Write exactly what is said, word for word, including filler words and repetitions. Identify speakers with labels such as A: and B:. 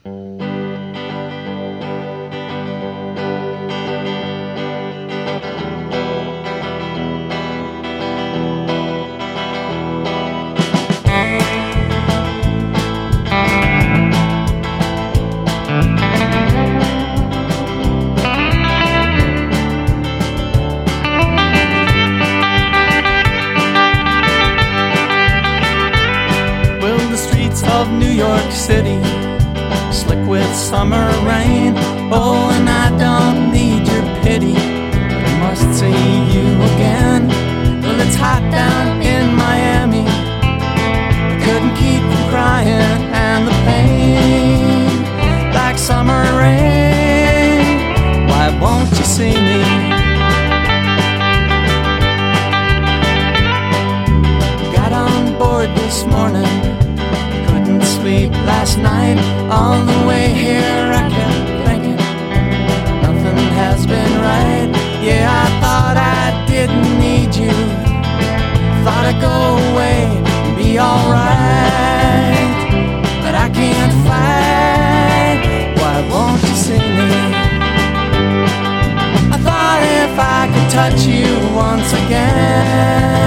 A: Of New York City, slick with summer rain. Oh, and I don't need your pity, but I must see you again. Well, it's hot down in Miami, I couldn't keep from crying, and the pain like summer rain. Why won't you see me? Got on board this morning, sleep last night. On the way here I kept thinking nothing has been right. Yeah, I thought I didn't need you, thought I'd go away and be alright, but I can't fight. Why won't you see me? I thought if I could touch you once again,